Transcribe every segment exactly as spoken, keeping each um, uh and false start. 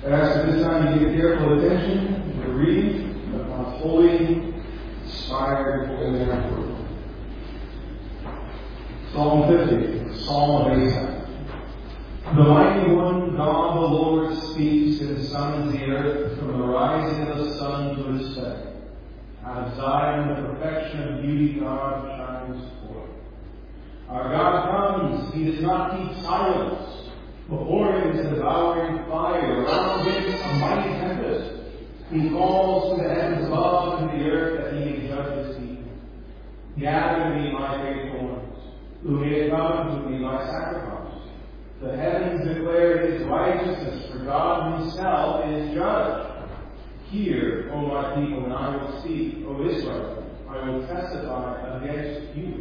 I ask at this time you give careful attention to the reading of God's holy, inspired, holy word. Psalm fifty, the Psalm of Asaph. The mighty one, God the Lord, speaks and summons the earth from the rising of the sun to its setting. Out of Zion, the perfection of beauty, God shines forth. Our God comes, he does not keep silence. Before him is a devouring fire, around him a mighty tempest. He calls to the heavens above and the earth that he may judge his people. Gather me, my faithful ones, who may come to me by sacrifice. The heavens declare his righteousness, for God himself is judge. Hear, O my people, and I will speak, O Israel, I will testify against you.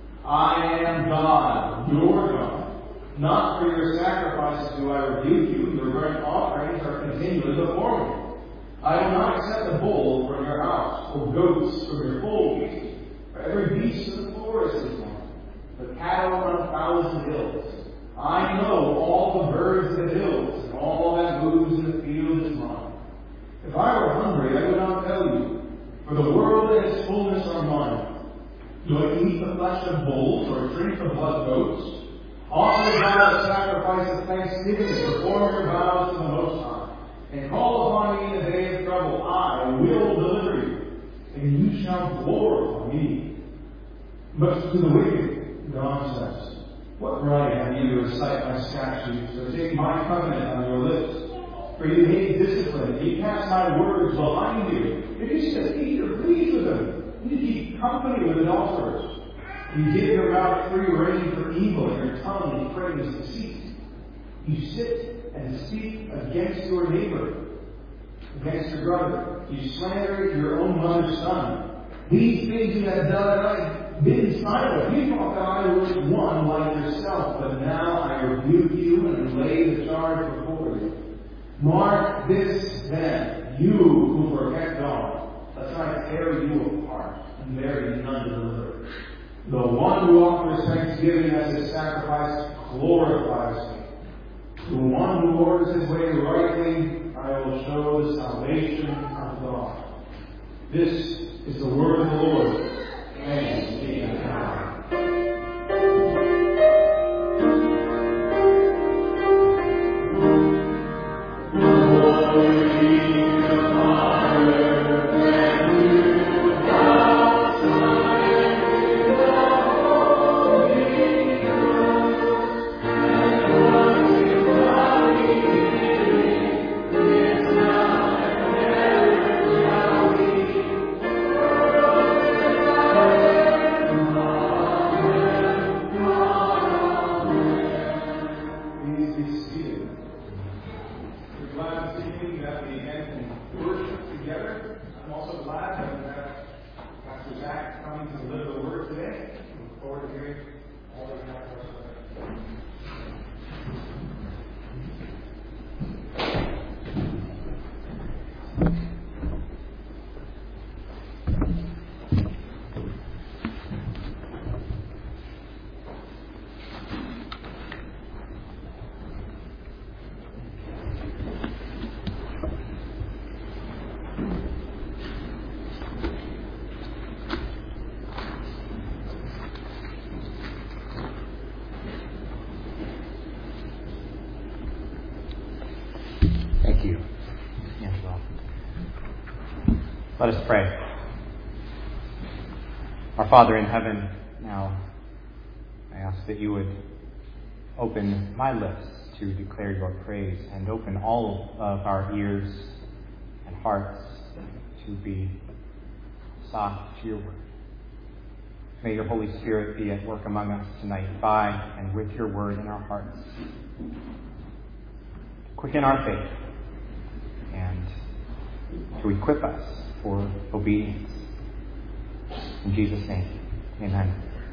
I am God, your God. Not for your sacrifices do I rebuke you. Your burnt offerings are continually before me. I will not accept a bull from your house, or goats from your folds. For every beast of the forest is mine, the cattle on a thousand hills. I know all the birds of the hills, and all that moves in the field is mine. If I were hungry, I would not tell you, for the world and its fullness are mine. Do I eat the flesh of bulls, or drink the blood of goats? Offer God a sacrifice of thanksgiving, and perform your vows to the Most High. And call upon me in the day of trouble. I will deliver you, and you shall glorify me. But to the wicked, God says, what right have you to recite my statutes, or take my covenant on your lips? For you hate discipline, and you cast my words behind you. If you sit at eat or please with them, you keep company with adulterers. You give your mouth free rein for evil, and your tongue prays deceit. You sit and speak against your neighbor, against your brother. You slander your own mother's son. These things you have done, I've been silent. You thought that I was one like yourself, but now I rebuke you and lay the charge before you. Mark this then, you who forget God, lest I tear you apart, and there be none delivered. The one who offers thanksgiving as his sacrifice glorifies me. The one who orders his way rightly, I will show the salvation of God. This is the word of the Lord. Thanks be to God. Let us pray. Our Father in heaven, now I ask that you would open my lips to declare your praise and open all of our ears and hearts to be soft to your word. May your Holy Spirit be at work among us tonight by and with your word in our hearts. Quicken our faith and to equip us for obedience. In Jesus' name, amen.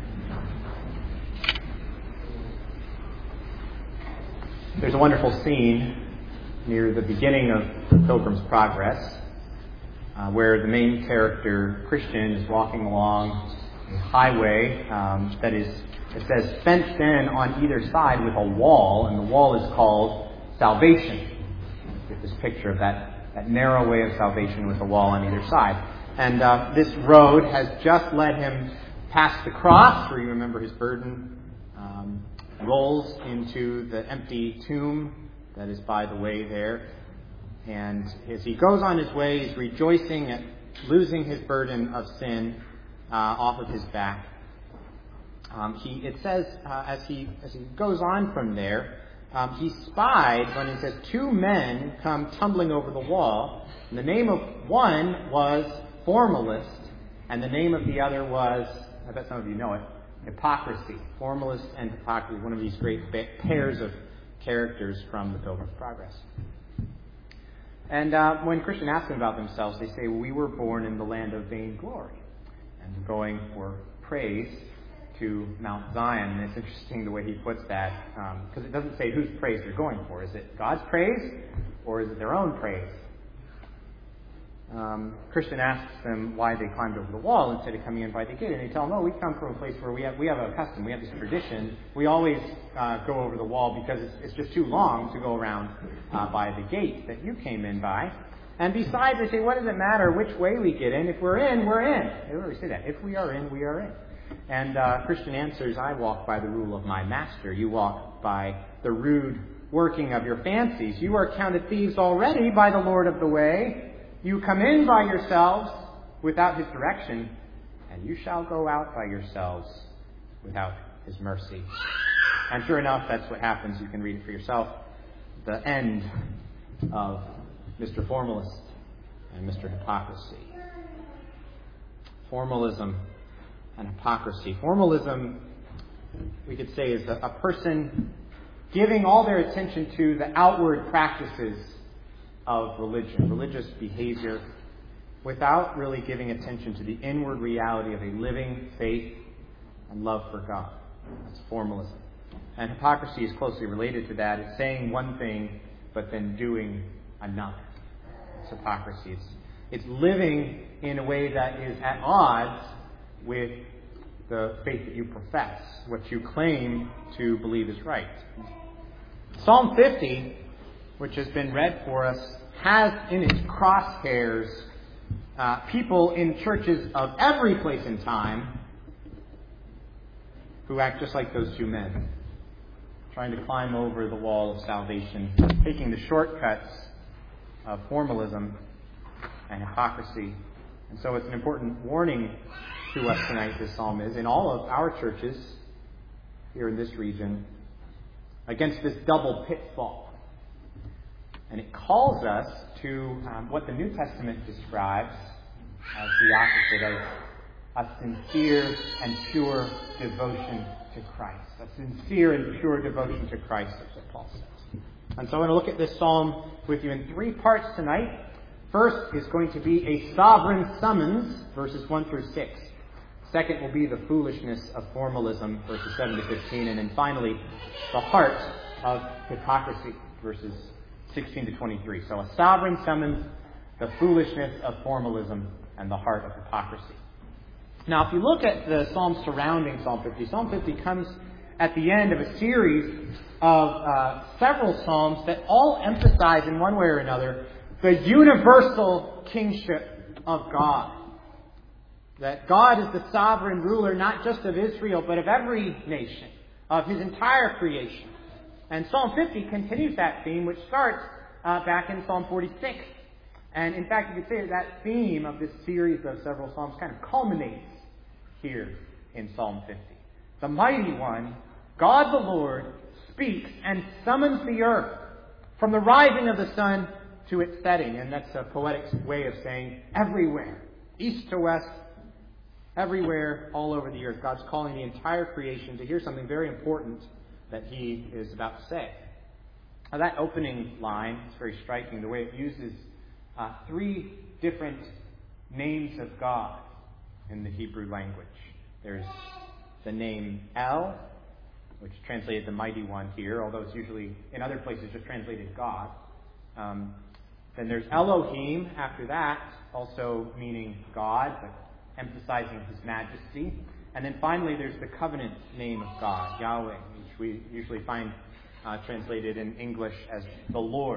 There's a wonderful scene near the beginning of the Pilgrim's Progress uh, where the main character, Christian, is walking along a highway um, that is, it says, fenced in on either side with a wall, and the wall is called salvation. get this picture of that, that narrow way of salvation with a wall on either side. And uh, this road has just led him past the cross, where you remember his burden um, rolls into the empty tomb that is by the way there. And as he goes on his way, he's rejoicing at losing his burden of sin uh, off of his back. Um, he, it says, uh, as he as he goes on from there, um, he spied, when he says, two men come tumbling over the wall. And the name of one was Formalist, and the name of the other was, I bet some of you know it, Hypocrisy. Formalist and Hypocrisy, one of these great ba- pairs of characters from the Pilgrim's Progress. And uh, when Christians ask them about themselves, they say, we were born in the land of vainglory, and going for praise to Mount Zion. And it's interesting the way he puts that, because um, it doesn't say whose praise they're going for. Is it God's praise, or is it their own praise? Um, Christian asks them why they climbed over the wall instead of coming in by the gate, and they tell him, "Oh, we come from a place where we have we have a custom, we have this tradition. We always uh, go over the wall because it's, it's just too long to go around uh, by the gate that you came in by. And besides, they say, what does it matter which way we get in? If we're in, we're in. They always say that. If we are in, we are in." And uh, Christian answers, "I walk by the rule of my master. You walk by the rude working of your fancies. You are counted thieves already by the Lord of the way. You come in by yourselves without his direction, and you shall go out by yourselves without his mercy." And sure enough, that's what happens. You can read it for yourself. The end of Mister Formalist and Mister Hypocrisy. Formalism and hypocrisy. Formalism, we could say, is a, a person giving all their attention to the outward practices of religion, religious behavior, without really giving attention to the inward reality of a living faith and love for God. That's formalism. And hypocrisy is closely related to that. It's saying one thing, but then doing another. It's hypocrisy. It's, it's living in a way that is at odds with the faith that you profess, what you claim to believe is right. Psalm fifty, which has been read for us, has in its crosshairs uh, people in churches of every place and time who act just like those two men, trying to climb over the wall of salvation, taking the shortcuts of formalism and hypocrisy. And so it's an important warning to us tonight, this psalm is, in all of our churches here in this region, against this double pitfall. And it calls us to um, what the New Testament describes as the opposite of a sincere and pure devotion to Christ. A sincere and pure devotion to Christ, that's what Paul says. And so I want to look at this psalm with you in three parts tonight. First is going to be a sovereign summons, verses one through six. Second will be the foolishness of formalism, verses seven to fifteen. And then finally, the heart of hypocrisy, verses sixteen to twenty-three. So a sovereign summons, the foolishness of formalism, and the heart of hypocrisy. Now, if you look at the psalms surrounding Psalm fifty, Psalm fifty comes at the end of a series of uh, several psalms that all emphasize in one way or another the universal kingship of God. That God is the sovereign ruler not just of Israel, but of every nation, of his entire creation. And Psalm fifty continues that theme, which starts uh, back in Psalm forty-six. And in fact, you could say that that theme of this series of several psalms kind of culminates here in Psalm fifty. The mighty one, God the Lord, speaks and summons the earth from the rising of the sun to its setting. And that's a poetic way of saying everywhere, east to west, everywhere, all over the earth. God's calling the entire creation to hear something very important that he is about to say. Now, that opening line is very striking, the way it uses uh, three different names of God in the Hebrew language. There's the name El, which is translated the mighty one here, although it's usually in other places just translated God. Um, then there's Elohim after that, also meaning God, but emphasizing his majesty. And then finally there's the covenant name of God, Yahweh, which we usually find uh, translated in English as the Lord.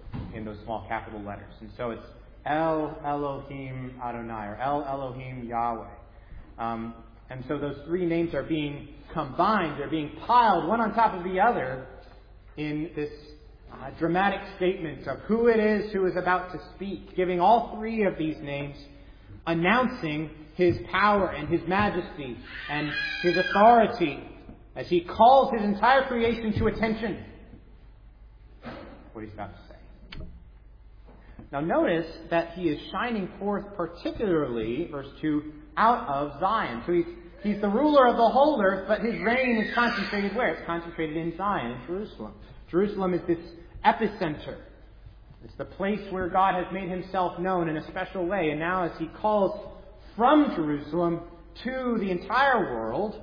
in those small capital letters. And so it's El Elohim Adonai, or El Elohim Yahweh. Um, and so those three names are being combined. They're being piled one on top of the other in this uh, dramatic statement of who it is who is about to speak, giving all three of these names, announcing His power and His majesty and His authority as He calls His entire creation to attention. What He's about to say. Now notice that He is shining forth particularly, verse two, out of Zion. So He's, he's the ruler of the whole earth, but His reign is concentrated where? It's concentrated in Zion, in Jerusalem. Jerusalem is this epicenter. It's the place where God has made Himself known in a special way. And now as He calls from Jerusalem to the entire world,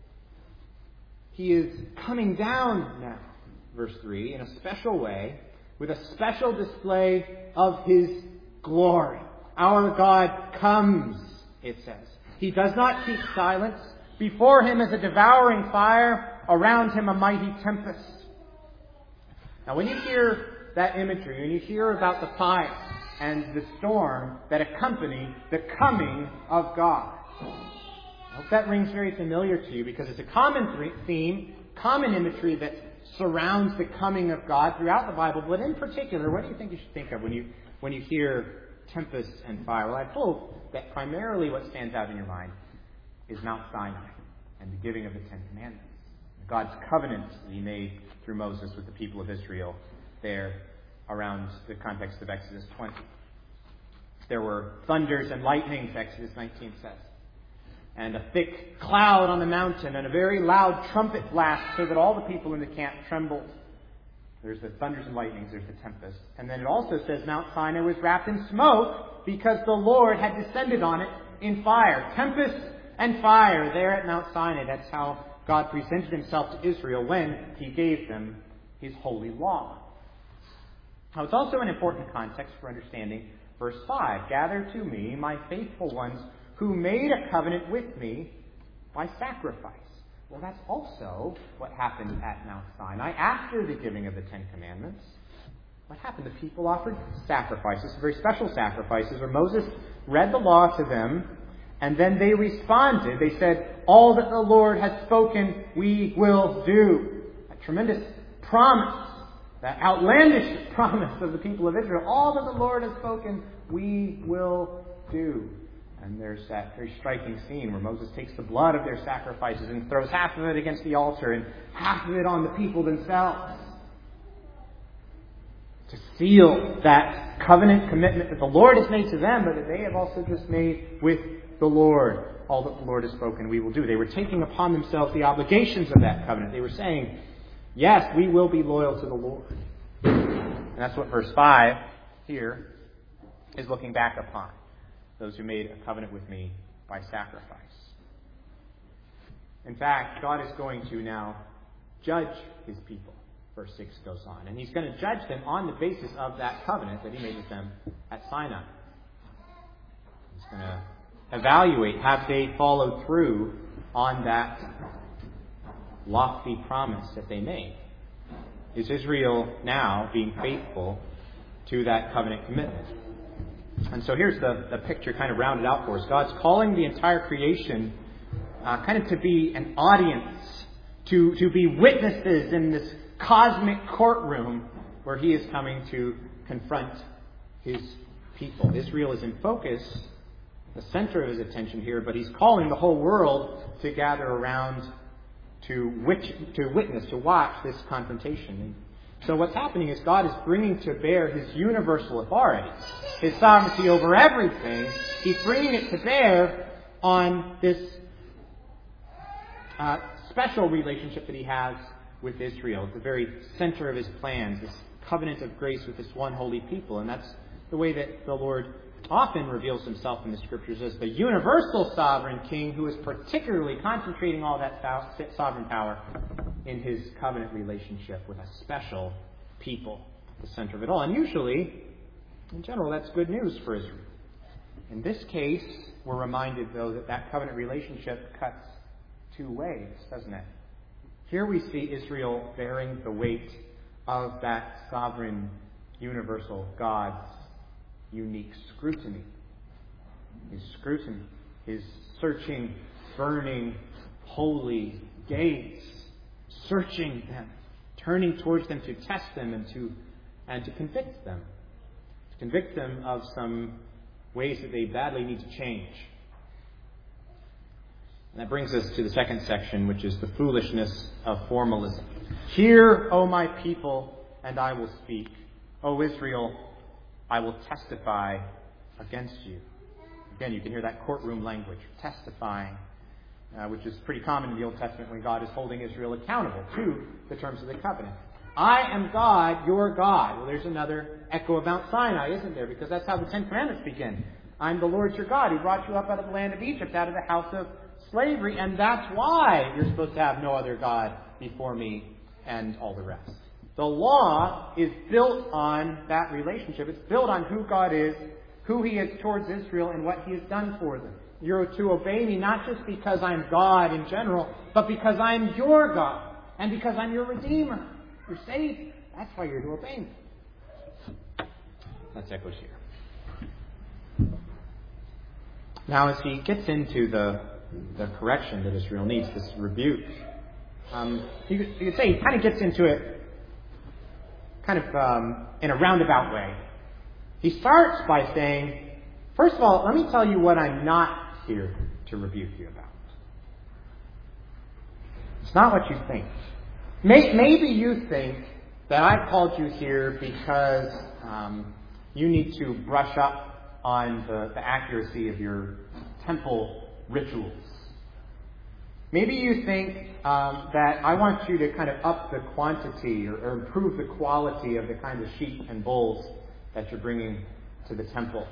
He is coming down now, verse three, in a special way, with a special display of His glory. Our God comes, it says. He does not keep silence. Before Him is a devouring fire, around Him a mighty tempest. Now when you hear that imagery, when you hear about the fire and the storm that accompany the coming of God, I hope that rings very familiar to you, because it's a common theme, common imagery that surrounds the coming of God throughout the Bible. But in particular, what do you think you should think of when you when you hear tempest and fire? Well, I hope that primarily what stands out in your mind is Mount Sinai and the giving of the Ten Commandments. God's covenant that He made through Moses with the people of Israel there around the context of Exodus twenty. There were thunders and lightnings, Exodus nineteen says, and a thick cloud on the mountain, and a very loud trumpet blast, so that all the people in the camp trembled. There's the thunders and lightnings, there's the tempest. And then it also says Mount Sinai was wrapped in smoke because the Lord had descended on it in fire. Tempest and fire there at Mount Sinai. That's how God presented Himself to Israel when He gave them His holy law. Now it's also an important context for understanding verse five. Gather to me my faithful ones who made a covenant with me by sacrifice. Well, that's also what happened at Mount Sinai after the giving of the Ten Commandments. What happened? The people offered sacrifices, very special sacrifices, where Moses read the law to them, and then they responded. They said, all that the Lord has spoken, we will do. A tremendous promise, that outlandish promise of the people of Israel. All that the Lord has spoken, we will do. And there's that very striking scene where Moses takes the blood of their sacrifices and throws half of it against the altar and half of it on the people themselves, to seal that covenant commitment that the Lord has made to them, but that they have also just made with the Lord. All that the Lord has spoken, we will do. They were taking upon themselves the obligations of that covenant. They were saying, yes, we will be loyal to the Lord. And that's what verse five here is looking back upon. Those who made a covenant with me by sacrifice. In fact, God is going to now judge His people. Verse six goes on. And He's going to judge them on the basis of that covenant that He made with them at Sinai. He's going to evaluate, have they followed through on that lofty promise that they made? Is Israel now being faithful to that covenant commitment? And so here's the, the picture kind of rounded out for us. God's calling the entire creation uh, kind of to be an audience, to, to be witnesses in this cosmic courtroom where He is coming to confront His people. Israel is in focus, the center of His attention here, but He's calling the whole world to gather around to, witch, to witness, to watch this confrontation. So what's happening is God is bringing to bear His universal authority, His sovereignty over everything. He's bringing it to bear on this uh, special relationship that He has with Israel. It's the very center of His plans, this covenant of grace with this one holy people. And that's the way that the Lord often reveals Himself in the Scriptures as the universal sovereign King who is particularly concentrating all that sovereign power in His covenant relationship with a special people at the center of it all. And usually, in general, that's good news for Israel. In this case, we're reminded, though, that that covenant relationship cuts two ways, doesn't it? Here we see Israel bearing the weight of that sovereign universal God's unique scrutiny. His scrutiny, his searching, burning, holy gaze, searching them, turning towards them to test them and to and to convict them. To convict them of some ways that they badly need to change. And that brings us to the second section, which is the foolishness of formalism. Hear, O my people, and I will speak. O Israel, I will testify against you. Again, you can hear that courtroom language, testifying, uh, which is pretty common in the Old Testament when God is holding Israel accountable to the terms of the covenant. I am God, your God. Well, there's another echo of Mount Sinai, isn't there? Because that's how the Ten Commandments begin. I'm the Lord your God who brought you up out of the land of Egypt, out of the house of slavery, and that's why you're supposed to have no other God before me, and all the rest. The law is built on that relationship. It's built on who God is, who He is towards Israel, and what He has done for them. You're to obey me not just because I'm God in general, but because I'm your God, and because I'm your Redeemer, your Savior. That's why you're to obey me. That's echoes here. Now, as he gets into the the correction that Israel needs, this rebuke, um, you, could, you could say he kind of gets into it kind of um, in a roundabout way. He starts by saying, first of all, let me tell you what I'm not here to rebuke you about. It's not what you think. May, maybe you think that I've called you here because um, you need to brush up on the, the accuracy of your temple rituals. Maybe you think um, that I want you to kind of up the quantity or, or improve the quality of the kind of sheep and bulls that you're bringing to the temple.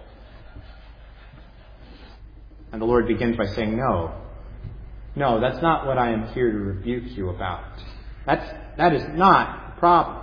And the Lord begins by saying, no. No, that's not what I am here to rebuke you about. That's, that is not the problem.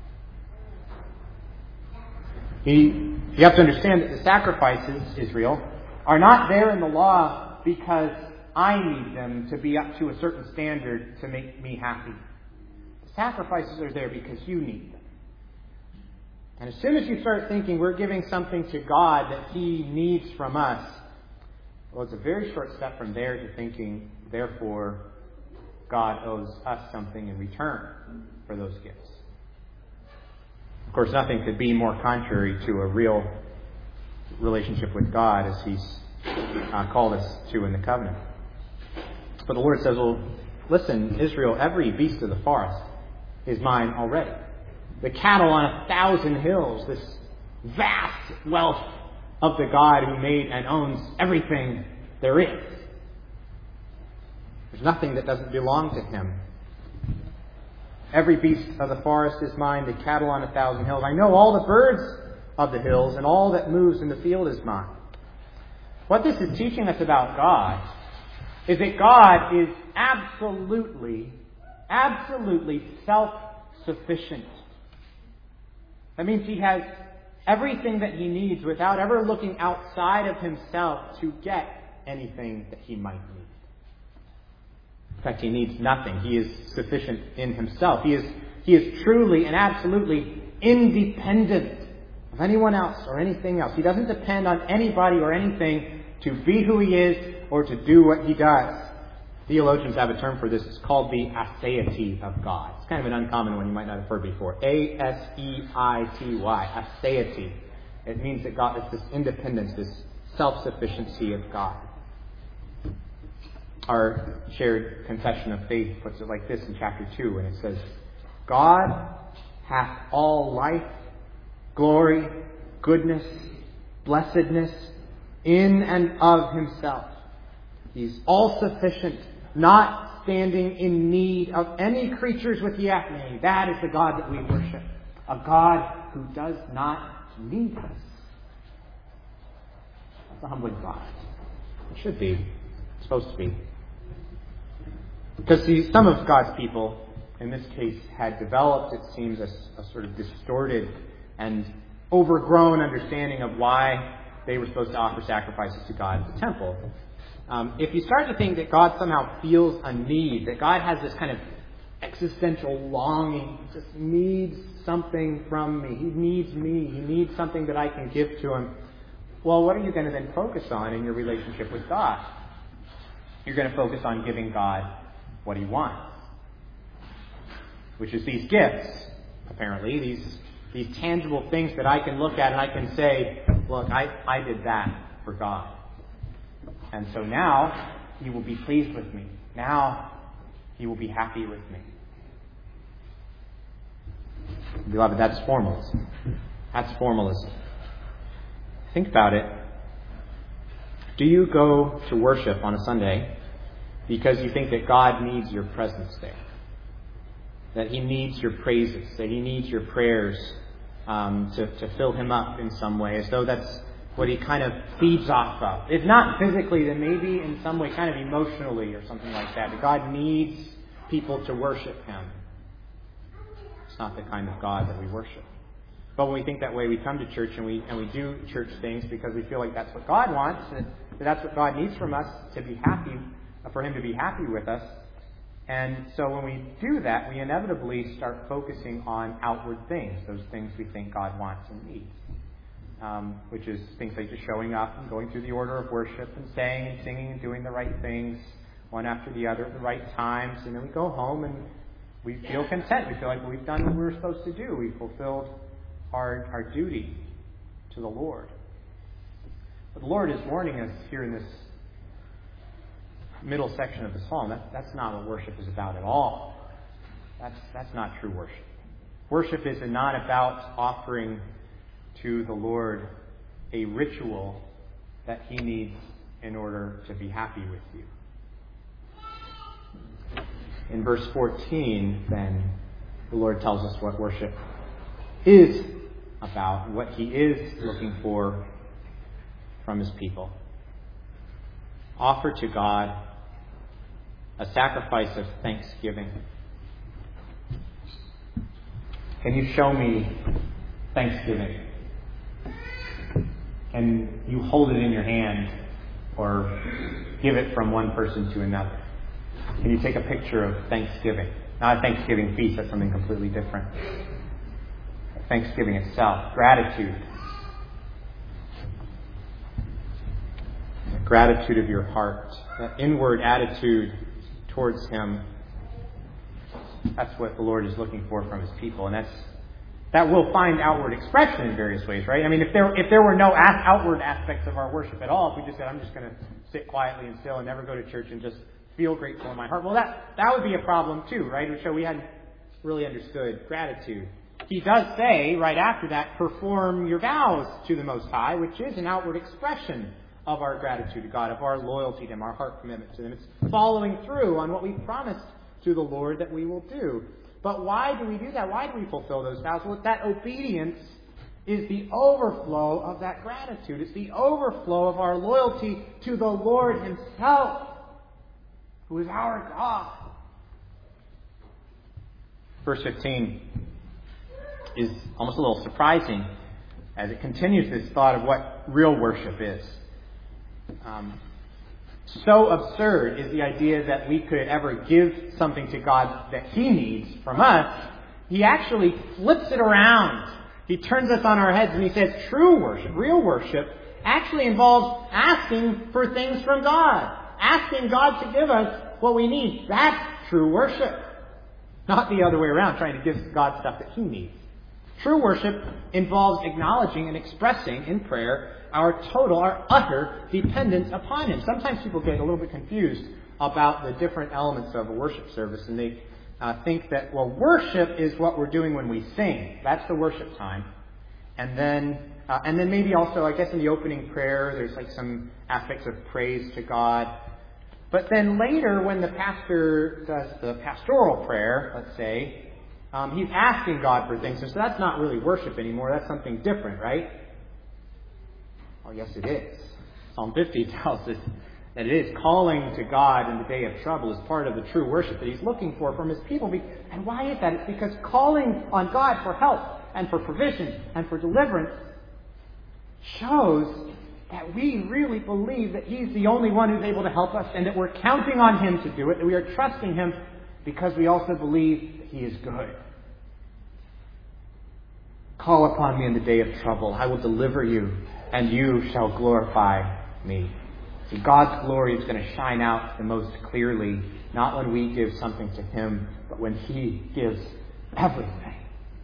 He, you have to understand that the sacrifices, Israel, are not there in the law because I need them to be up to a certain standard to make me happy. The sacrifices are there because you need them. And as soon as you start thinking we're giving something to God that He needs from us, well, it's a very short step from there to thinking, therefore, God owes us something in return for those gifts. Of course, nothing could be more contrary to a real relationship with God as He's uh, called us to in the covenant. But the Lord says, well, listen, Israel, every beast of the forest is mine already. The cattle on a thousand hills, this vast wealth of the God who made and owns everything there is. There's nothing that doesn't belong to Him. Every beast of the forest is mine, the cattle on a thousand hills. I know all the birds of the hills, and all that moves in the field is mine. What this is teaching us about God is that God is absolutely, absolutely self-sufficient. That means He has everything that He needs without ever looking outside of Himself to get anything that He might need. In fact, He needs nothing. He is sufficient in Himself. He is, he is truly and absolutely independent of anyone else or anything else. He doesn't depend on anybody or anything to be who He is or to do what He does. Theologians have a term for this. It's called the aseity of God. It's kind of an uncommon one you might not have heard before. A S E I T Y. Aseity. It means that God is this independence, this self-sufficiency of God. Our shared confession of faith puts it like this in chapter two, and it says, God hath all life, glory, goodness, blessedness in and of Himself. He's all-sufficient, not standing in need of any creatures with Yahweh. That is the God that we worship. A God who does not need us. That's a humbling thought. It should be. It's supposed to be. Because see, some of God's people, in this case, had developed, it seems, a, a sort of distorted and overgrown understanding of why they were supposed to offer sacrifices to God at the temple. Um, if you start to think that God somehow feels a need, that God has this kind of existential longing. He just needs something from me. He needs me. He needs something that I can give to him. Well, what are you going to then focus on in your relationship with God? You're going to focus on giving God what he wants, which is these gifts, apparently, these these tangible things that I can look at and I can say, look, I, I did that for God. And so now he will be pleased with me. Now he will be happy with me. Beloved, that's formalism. That's formalism. Think about it. Do you go to worship on a Sunday because you think that God needs your presence there? That he needs your praises, that he needs your prayers um, to, to fill him up in some way, as though that's what he kind of feeds off of. If not physically, then maybe in some way kind of emotionally or something like that. That God needs people to worship him. It's not the kind of God that we worship. But when we think that way, we come to church and we and we do church things because we feel like that's what God wants, and that's what God needs from us to be happy, for him to be happy with us. And so when we do that, we inevitably start focusing on outward things, those things we think God wants and needs. Um, which is things like just showing up and going through the order of worship and saying and singing and doing the right things one after the other at the right times. And then we go home and we feel content. We feel like we've done what we were supposed to do. We've fulfilled our, our duty to the Lord. But the Lord is warning us here in this middle section of the psalm. That, that's not what worship is about at all. That's, that's not true worship. Worship is not about offering to the Lord a ritual that he needs in order to be happy with you. In verse fourteen, then, the Lord tells us what worship is about, what he is looking for from his people. Offer to God a sacrifice of thanksgiving. Can you show me thanksgiving? Can you hold it in your hand or give it from one person to another? Can you take a picture of Thanksgiving? Not a Thanksgiving feast, that's something completely different. Thanksgiving itself, gratitude. The gratitude of your heart, that inward attitude towards him. That's what the Lord is looking for from his people, and that's that will find outward expression in various ways, right? I mean, if there if there were no outward aspects of our worship at all, if we just said, I'm just going to sit quietly and still and never go to church and just feel grateful in my heart, well, that, that would be a problem too, right? It would show we hadn't really understood gratitude. He does say, right after that, perform your vows to the Most High, which is an outward expression of our gratitude to God, of our loyalty to him, our heart commitment to him. It's following through on what we promised to the Lord that we will do. But why do we do that? Why do we fulfill those vows? Well, that obedience is the overflow of that gratitude. It's the overflow of our loyalty to the Lord himself, who is our God. Verse fifteen is almost a little surprising as it continues this thought of what real worship is. Um, So absurd is the idea that we could ever give something to God that he needs from us. He actually flips it around. He turns us on our heads and he says true worship, real worship, actually involves asking for things from God. Asking God to give us what we need. That's true worship. Not the other way around, trying to give God stuff that he needs. True worship involves acknowledging and expressing in prayer our total, our utter dependence upon him. Sometimes people get a little bit confused about the different elements of a worship service, and they uh, think that, well, worship is what we're doing when we sing. That's the worship time. And then, uh, and then maybe also, I guess in the opening prayer, there's like some aspects of praise to God. But then later, when the pastor does the pastoral prayer, let's say, um, he's asking God for things. And so that's not really worship anymore. That's something different, right? Oh, yes, it is. Psalm fifty tells us that it is. Calling to God in the day of trouble is part of the true worship that he's looking for from his people. And why is that? It's because calling on God for help and for provision and for deliverance shows that we really believe that he's the only one who's able to help us and that we're counting on him to do it, that we are trusting him because we also believe that He is good. Call upon me in the day of trouble. I will deliver you, and you shall glorify me. See, God's glory is going to shine out the most clearly, not when we give something to Him, but when He gives everything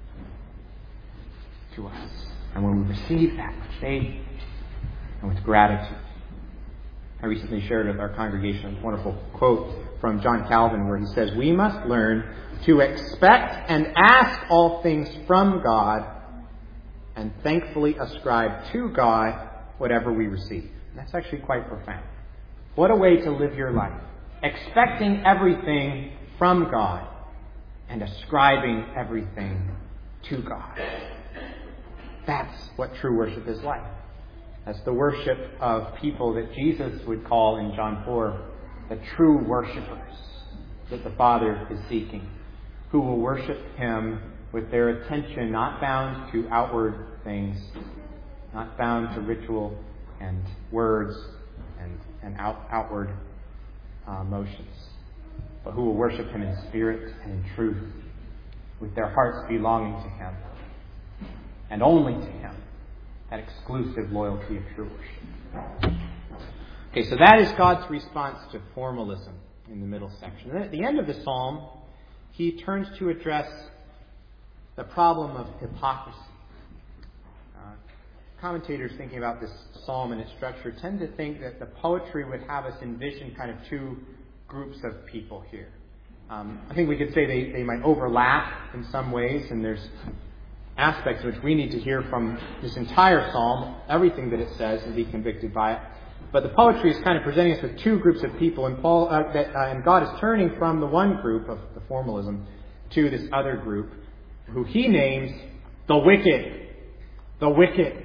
to us. And when we receive that with faith and with gratitude. I recently shared with our congregation a wonderful quote from John Calvin where he says, "We must learn to expect and ask all things from God and thankfully ascribe to God whatever we receive." And that's actually quite profound. What a way to live your life. Expecting everything from God and ascribing everything to God. That's what true worship is like. That's the worship of people that Jesus would call in John four the true worshipers that the Father is seeking, who will worship Him with their attention not bound to outward things, not bound to ritual and words and, and out, outward uh, motions, but who will worship Him in spirit and in truth, with their hearts belonging to Him, and only to Him, that exclusive loyalty of true worship. Okay, so that is God's response to formalism in the middle section. And at the end of the psalm, He turns to address the problem of hypocrisy. Uh, commentators thinking about this psalm and its structure tend to think that the poetry would have us envision kind of two groups of people here. Um, I think we could say they, they might overlap in some ways, and there's aspects which we need to hear from this entire psalm, everything that it says, and be convicted by it. But the poetry is kind of presenting us with two groups of people, and Paul uh, that, uh, and God is turning from the one group of the formalism to this other group, who He names the wicked. The wicked.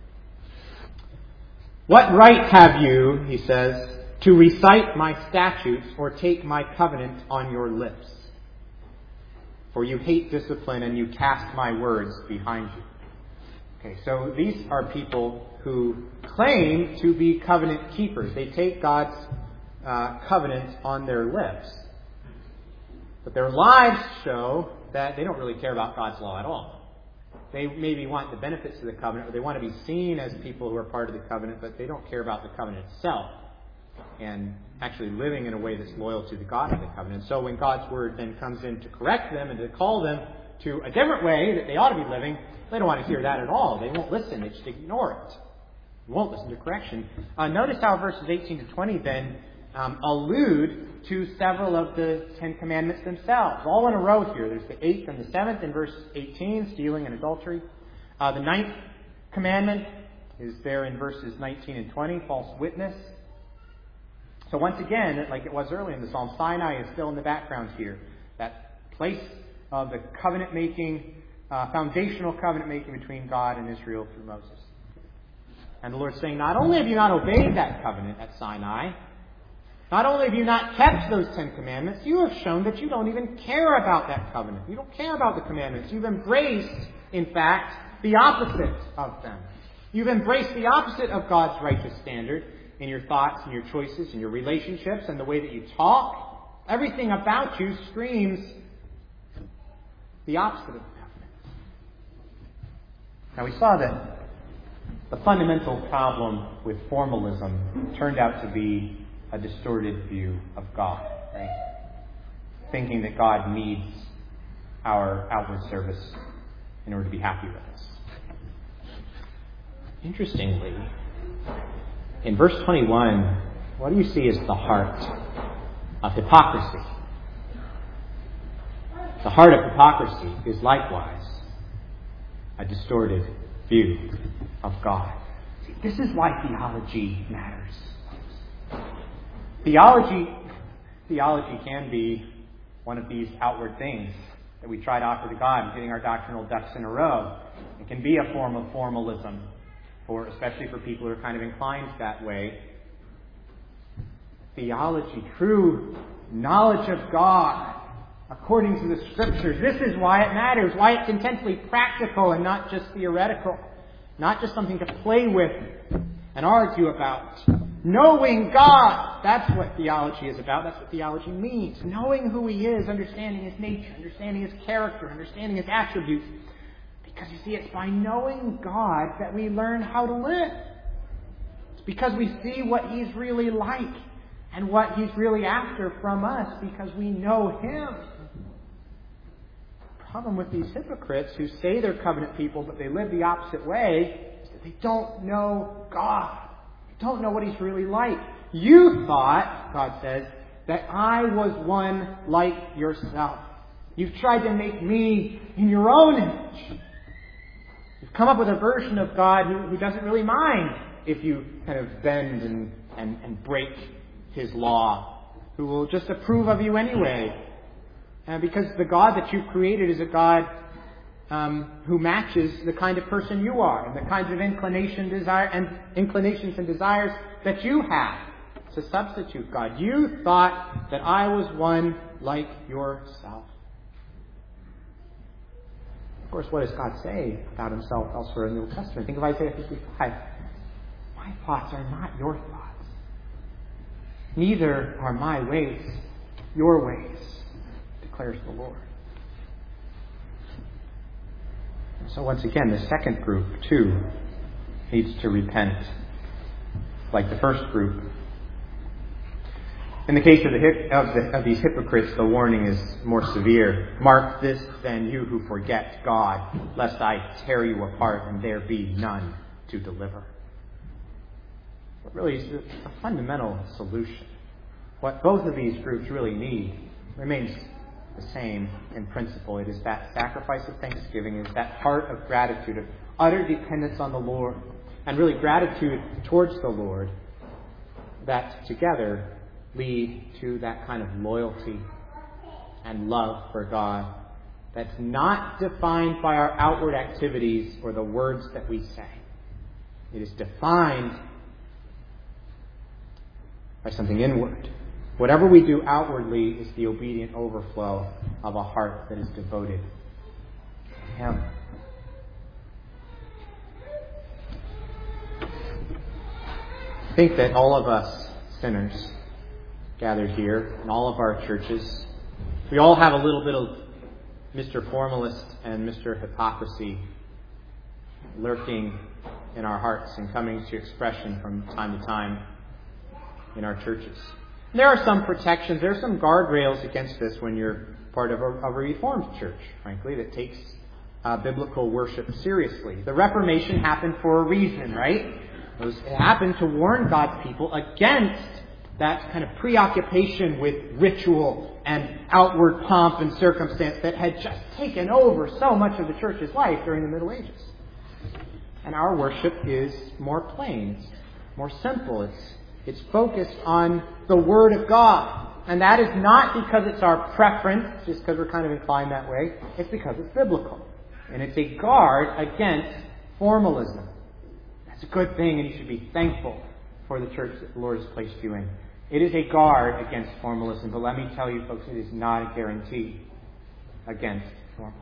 "What right have you," he says, "to recite my statutes or take my covenant on your lips? For you hate discipline and you cast my words behind you." Okay, so these are people who claim to be covenant keepers. They take God's uh, covenant on their lips. But their lives show that they don't really care about God's law at all. They maybe want the benefits of the covenant, or they want to be seen as people who are part of the covenant, but they don't care about the covenant itself and actually living in a way that's loyal to the God of the covenant. So when God's word then comes in to correct them and to call them to a different way that they ought to be living, they don't want to hear that at all. They won't listen. They just ignore it. They won't listen to correction. Uh, notice how verses eighteen to twenty then um, allude to several of the Ten Commandments themselves. All in a row here. There's the eighth and the seventh in verse eighteen, stealing and adultery. Uh, the ninth commandment is there in verses nineteen and twenty, false witness. So once again, like it was early in the Psalm, Sinai is still in the background here. That place of the covenant-making, uh, foundational covenant-making between God and Israel through Moses. And the Lord's saying, not only have you not obeyed that covenant at Sinai, not only have you not kept those Ten Commandments, you have shown that you don't even care about that covenant. You don't care about the commandments. You've embraced, in fact, the opposite of them. You've embraced the opposite of God's righteous standard in your thoughts and your choices and your relationships and the way that you talk. Everything about you screams the opposite of the covenant. Now we saw that the fundamental problem with formalism turned out to be a distorted view of God, right? Thinking that God needs our outward service in order to be happy with us. Interestingly, in verse twenty-one, what do you see as the heart of hypocrisy? The heart of hypocrisy is likewise a distorted view of God. See, this is why theology matters. Theology, theology can be one of these outward things that we try to offer to God, getting our doctrinal ducks in a row. It can be a form of formalism, for especially for people who are kind of inclined that way. Theology, true knowledge of God, according to the Scriptures. This is why it matters, why it's intensely practical and not just theoretical, not just something to play with and argue about, Knowing God. That's what theology is about. That's what theology means. Knowing who He is, understanding His nature, understanding His character, understanding His attributes. Because you see, it's by knowing God that we learn how to live. It's because we see what He's really like and what He's really after from us because we know Him. The problem with these hypocrites who say they're covenant people but they live the opposite way is that they don't know God. They don't know what He's really like. You thought, God says, that I was one like yourself. You've tried to make me in your own image. You've come up with a version of God who, who doesn't really mind if you kind of bend and, and, and break His law, who will just approve of you anyway. Uh, because the God that you've created is a God um, who matches the kind of person you are and the kinds of inclination, desire, and inclinations and desires that you have. It's a substitute God. You thought that I was one like yourself. Of course, what does God say about Himself elsewhere in the Old Testament? Think of Isaiah fifty-five. My thoughts are not your thoughts. Neither are my ways your ways, declares the Lord. And so once again, the second group, too, needs to repent, like the first group. In the case of, the, hip, of, the, of these hypocrites, the warning is more severe. Mark this, then, you who forget God, lest I tear you apart and there be none to deliver. But really, it's a fundamental solution. What both of these groups really need remains the same in principle. It is that sacrifice of thanksgiving, it is that heart of gratitude, of utter dependence on the Lord, and really gratitude towards the Lord that together lead to that kind of loyalty and love for God that's not defined by our outward activities or the words that we say. It is defined by something inward. Whatever we do outwardly is the obedient overflow of a heart that is devoted to Him. I think that all of us sinners gathered here in all of our churches, we all have a little bit of Mister Formalist and Mister Hypocrisy lurking in our hearts and coming to expression from time to time in our churches. And there are some protections, there are some guardrails against this when you're part of a, of a Reformed church, frankly, that takes uh, biblical worship seriously. The Reformation happened for a reason, right? It, was, it happened to warn God's people against that kind of preoccupation with ritual and outward pomp and circumstance that had just taken over so much of the church's life during the Middle Ages. And our worship is more plain, it's more simple. It's, it's focused on the Word of God. And that is not because it's our preference, just because we're kind of inclined that way. It's because it's biblical. And it's a guard against formalism. That's a good thing, and you should be thankful for the church that the Lord has placed you in. It is a guard against formalism, but let me tell you, folks, it is not a guarantee against formalism.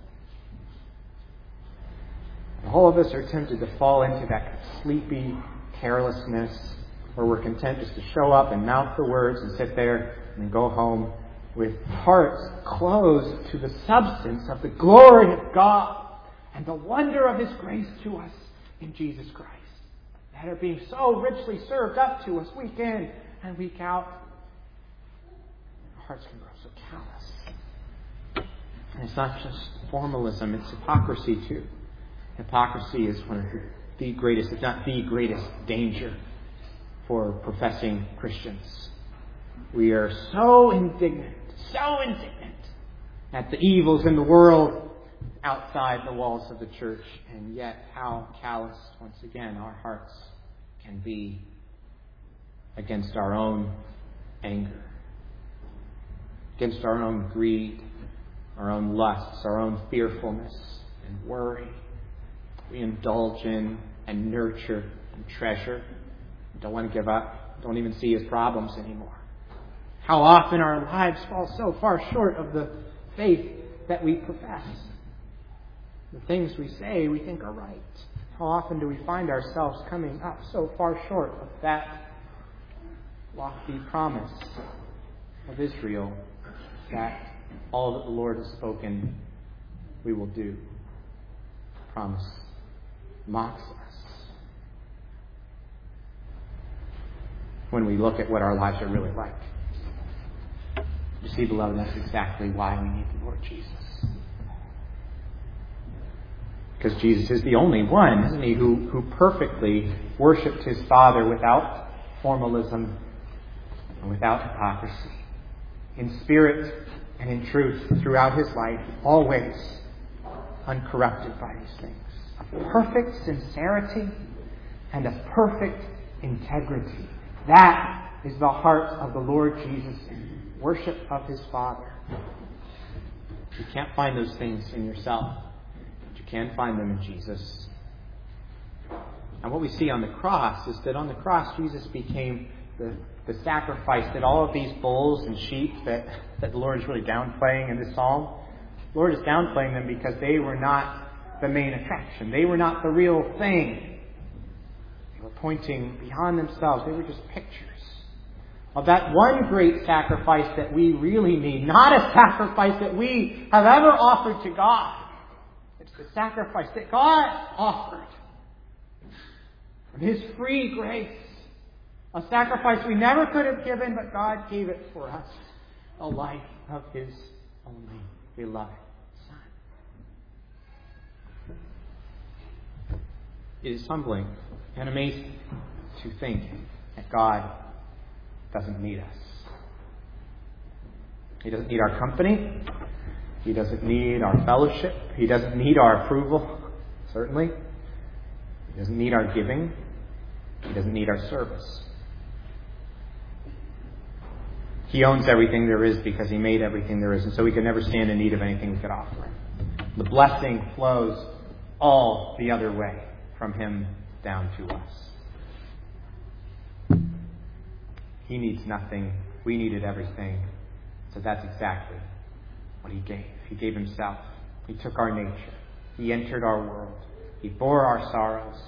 The whole of us are tempted to fall into that sleepy carelessness where we're content just to show up and mouth the words and sit there and then go home with hearts closed to the substance of the glory of God and the wonder of His grace to us in Jesus Christ, that are being so richly served up to us week in and week out. Our hearts can grow so callous. And it's not just formalism, it's hypocrisy too. Hypocrisy is one of the greatest, if not the greatest, danger for professing Christians. We are so indignant, so indignant at the evils in the world outside the walls of the church, and yet how callous, once again, our hearts can be against our own anger, against our own greed, our own lusts, our own fearfulness and worry. We indulge in and nurture and treasure. Don't want to give up. Don't even see as problems anymore. How often our lives fall so far short of the faith that we profess. The things we say we think are right. How often do we find ourselves coming up so far short of that lofty promise of Israel that all that the Lord has spoken we will do. Promise mocks us when we look at what our lives are really like. You see, beloved, that's exactly why we need the Lord Jesus. Because Jesus is the only one, isn't he, who, who perfectly worshipped his Father without formalism and without hypocrisy, in spirit and in truth throughout his life, always uncorrupted by these things. A perfect sincerity and a perfect integrity. That is the heart of the Lord Jesus, worship of his Father. You can't find those things in yourself. You can find them in Jesus. And what we see on the cross is that on the cross, Jesus became the, the sacrifice that all of these bulls and sheep that, that the Lord is really downplaying in this psalm, the Lord is downplaying them because they were not the main attraction. They were not the real thing. They were pointing beyond themselves. They were just pictures of that one great sacrifice that we really need. Not a sacrifice that we have ever offered to God. It's the sacrifice that God offered from his free grace. A sacrifice we never could have given, but God gave it for us. The life of his only beloved Son. It is humbling and amazing to think that God doesn't need us. He doesn't need our company. He doesn't need our fellowship. He doesn't need our approval, certainly. He doesn't need our giving. He doesn't need our service. He owns everything there is because he made everything there is, and so we could never stand in need of anything we could offer him. The blessing flows all the other way from him down to us. He needs nothing. We needed everything. So that's exactly what he gave. He gave himself. He took our nature. He entered our world. He bore our sorrows.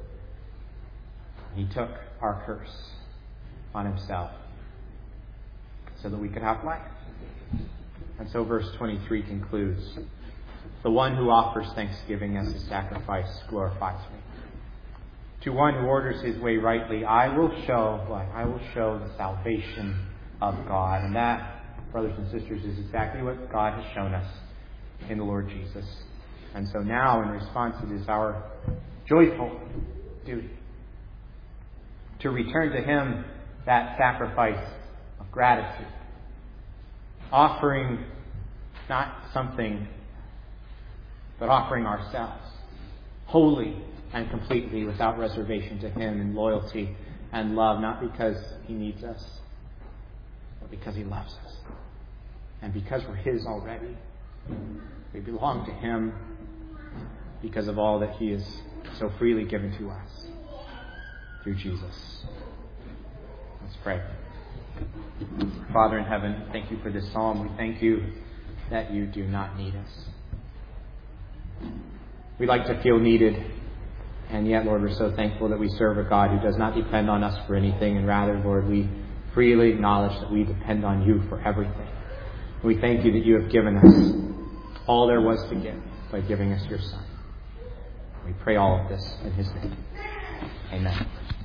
He took our curse on himself so that we could have life. And so verse twenty-three concludes, the one who offers thanksgiving as a sacrifice glorifies me. To one who orders his way rightly, I will show what? I will show the salvation of God. And that, brothers and sisters, is exactly what God has shown us in the Lord Jesus. And so now, in response, it is our joyful duty to return to him that sacrifice of gratitude, offering not something, but offering ourselves wholly and completely without reservation to him in loyalty and love, not because he needs us, but because he loves us. And because we're his already, we belong to him because of all that he has so freely given to us through Jesus. Let's pray. Father in heaven, thank you for this psalm. We thank you that you do not need us. We like to feel needed, and yet, Lord, we're so thankful that we serve a God who does not depend on us for anything, and rather, Lord, we freely acknowledge that we depend on you for everything. We thank you that you have given us all there was to give by giving us your Son. We pray all of this in his name. Amen.